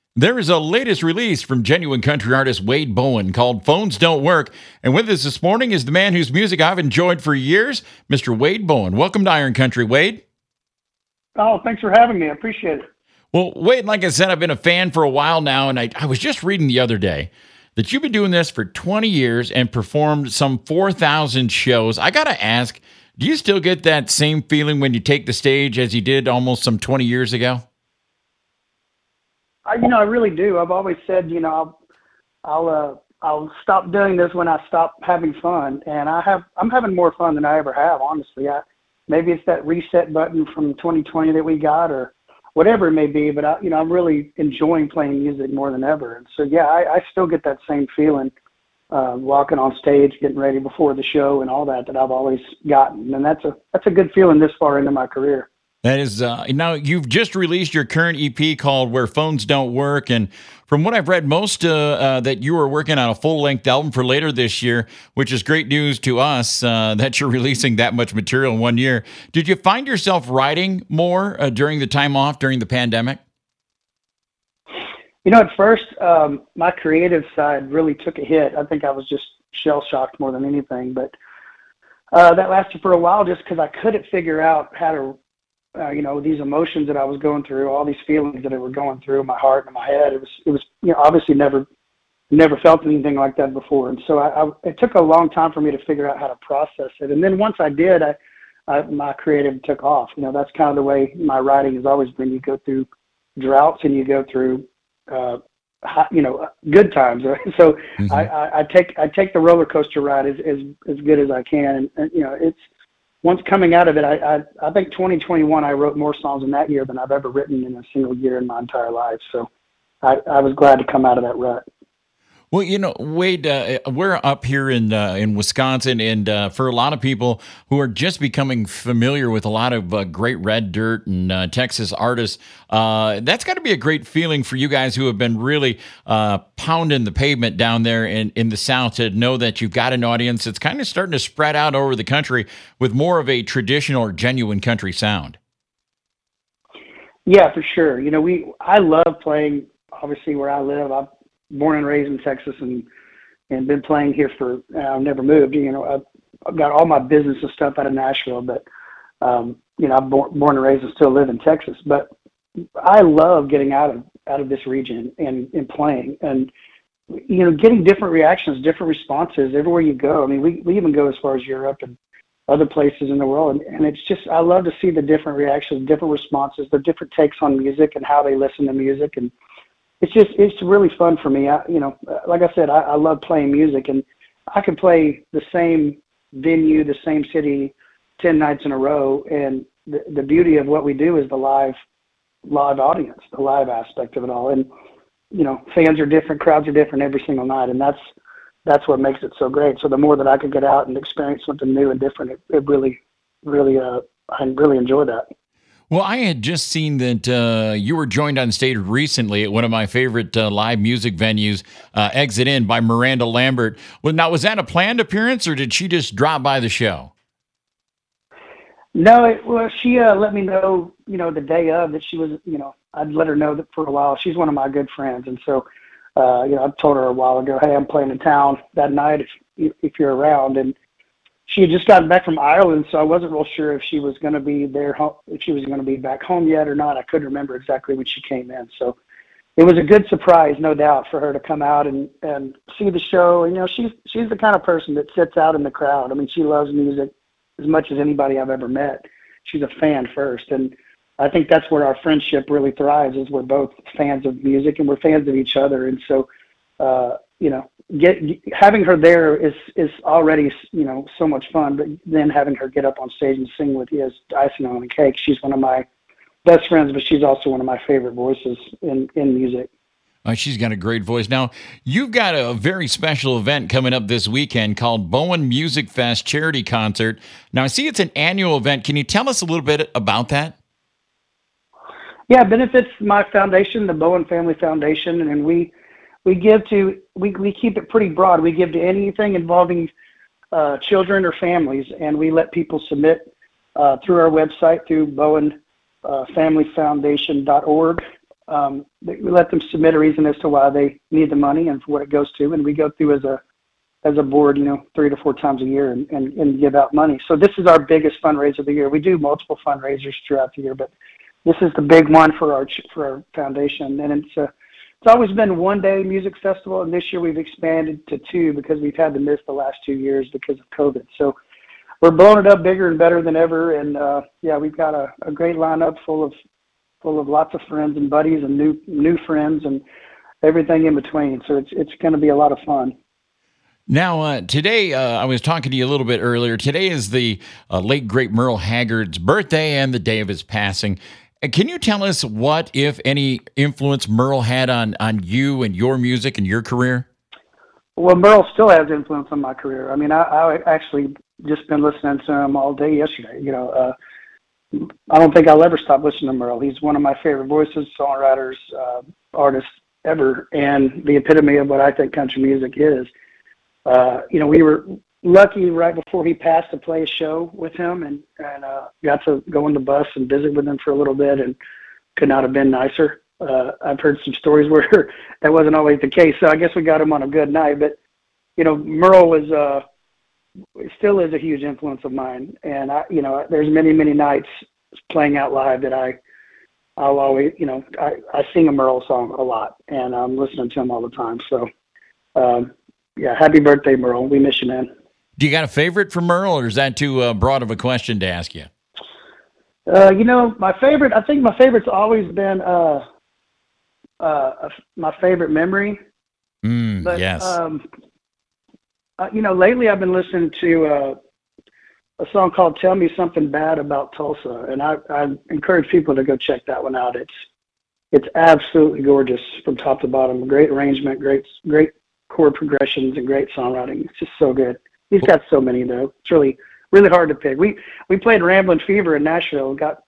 There is a latest release from genuine country artist Wade Bowen called Phones Don't Work. And with us this morning is the man whose music I've enjoyed for years, Mr. Wade Bowen. Welcome to Iron Country, Wade. Oh, thanks for having me. I appreciate it. Well, Wade, like I said, I've been a fan for a while now, and I was just reading the other day that you've been doing this for 20 years and performed some 4,000 shows. I got to ask, do you still get that same feeling when you take the stage as you did almost some 20 years ago? I really do. I've always said, I'll stop doing this when I stop having fun, and I'm having more fun than I ever have. Honestly, maybe it's that reset button from 2020 that we got, or whatever it may be. But I'm really enjoying playing music more than ever. And so, yeah, I still get that same feeling walking on stage, getting ready before the show, and all that I've always gotten. And that's a good feeling this far into my career. That is, now you've just released your current EP called Where Phones Don't Work. And from what I've read, most that you are working on a full length album for later this year, which is great news to us that you're releasing that much material in 1 year. Did you find yourself writing more during the time off during the pandemic? At first, my creative side really took a hit. I think I was just shell shocked more than anything. But that lasted for a while just because I couldn't figure out how to these emotions that I was going through, all these feelings that I were going through my heart and my head. It was obviously never felt anything like that before. And so it took a long time for me to figure out how to process it. And then once I did, my creative took off. That's kind of the way my writing has always been. You go through droughts and you go through, good times. Right? So Mm-hmm. I take the roller coaster ride as good as I can. And it's, once coming out of it, I think 2021, I wrote more songs in that year than I've ever written in a single year in my entire life. So I was glad to come out of that rut. Well, Wade, we're up here in Wisconsin, and for a lot of people who are just becoming familiar with a lot of great red dirt and Texas artists, that's got to be a great feeling for you guys who have been really pounding the pavement down there in the South to know that you've got an audience that's kind of starting to spread out over the country with more of a traditional or genuine country sound. Yeah, for sure. I love playing, obviously, where I live. I'm born and raised in Texas and been playing here for, I've never moved. I've got all my business and stuff out of Nashville, but, I'm born and raised and still live in Texas. But I love getting out of this region and playing and, getting different reactions, different responses everywhere you go. I mean, we even go as far as Europe and other places in the world. And it's just, I love to see the different reactions, different responses, the different takes on music and how they listen to music. And it's really fun for me. Like I said, I love playing music, and I can play the same venue, the same city 10 nights in a row. And the beauty of what we do is the live audience, the live aspect of it all. And, fans are different, crowds are different every single night. And that's what makes it so great. So the more that I could get out and experience something new and different, it really, I really enjoy that. Well, I had just seen that you were joined on stage recently at one of my favorite live music venues, Exit In by Miranda Lambert. Well, now, was that a planned appearance, or did she just drop by the show? No, she let me know, the day of that she was, I'd let her know that for a while. She's one of my good friends. And so, I told her a while ago, hey, I'm playing in town that night if you're around. And she had just gotten back from Ireland, so I wasn't real sure if she was going to be there, if she was going to be back home yet or not. I couldn't remember exactly when she came in. So it was a good surprise, no doubt, for her to come out and see the show. And, she's the kind of person that sits out in the crowd. I mean, she loves music as much as anybody I've ever met. She's a fan first. And I think that's where our friendship really thrives, is we're both fans of music and we're fans of each other. And so, having her there is already, so much fun, but then having her get up on stage and sing with you is icing on the cake. She's one of my best friends, but she's also one of my favorite voices in music. She's got a great voice. Now, you've got a very special event coming up this weekend called Bowen Music Fest Charity Concert. Now, I see it's an annual event. Can you tell us a little bit about that? Yeah, it benefits my foundation, the Bowen Family Foundation, and we give to, we keep it pretty broad. We give to anything involving children or families, and we let people submit through our website, through bowenfamilyfoundation.org. We let them submit a reason as to why they need the money and for what it goes to, and we go through as a board, 3 to 4 times a year and give out money. So this is our biggest fundraiser of the year. We do multiple fundraisers throughout the year, but this is the big one for our foundation. And it's always been one day music festival, and this year we've expanded to 2 because we've had to miss the last 2 years because of COVID. So we're blowing it up bigger and better than ever. And we've got a great lineup full of lots of friends and buddies and new friends and everything in between. So it's going to be a lot of fun. Now, today, I was talking to you a little bit earlier. Today is the late, great Merle Haggard's birthday and the day of his passing. Can you tell us what, if any, influence Merle had on you and your music and your career? Well, Merle still has influence on my career. I mean, I actually just been listening to him all day yesterday. I don't think I'll ever stop listening to Merle. He's one of my favorite voices, songwriters, artists ever, and the epitome of what I think country music is. We were lucky right before he passed to play a show with him and got to go on the bus and visit with him for a little bit, and could not have been nicer. I've heard some stories where that wasn't always the case, so I guess we got him on a good night. But, Merle was still is a huge influence of mine. And, there's many, many nights playing out live that I'll always, I sing a Merle song a lot, and I'm listening to him all the time. So, happy birthday, Merle. We miss you, man. Do you got a favorite for Merle, or is that too broad of a question to ask you? My favorite, I think my favorite's always been my favorite memory. But, yes. Lately I've been listening to a song called Tell Me Something Bad About Tulsa, and I encourage people to go check that one out. It's absolutely gorgeous from top to bottom. Great arrangement, great chord progressions, and great songwriting. It's just so good. He's got so many, though. It's really, really hard to pick. We played Ramblin' Fever in Nashville. Got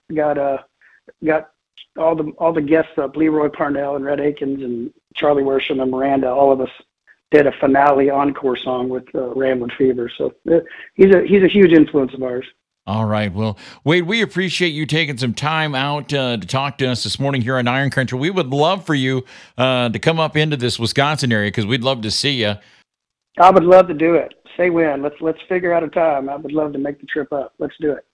all the guests up. Leroy Parnell and Red Akins and Charlie Worsham and Miranda. All of us did a finale encore song with Ramblin' Fever. So he's a huge influence of ours. All right. Well, Wade, we appreciate you taking some time out to talk to us this morning here on Iron Country. We would love for you to come up into this Wisconsin area because we'd love to see you. I would love to do it. Say when. Let's figure out a time. I would love to make the trip up. Let's do it.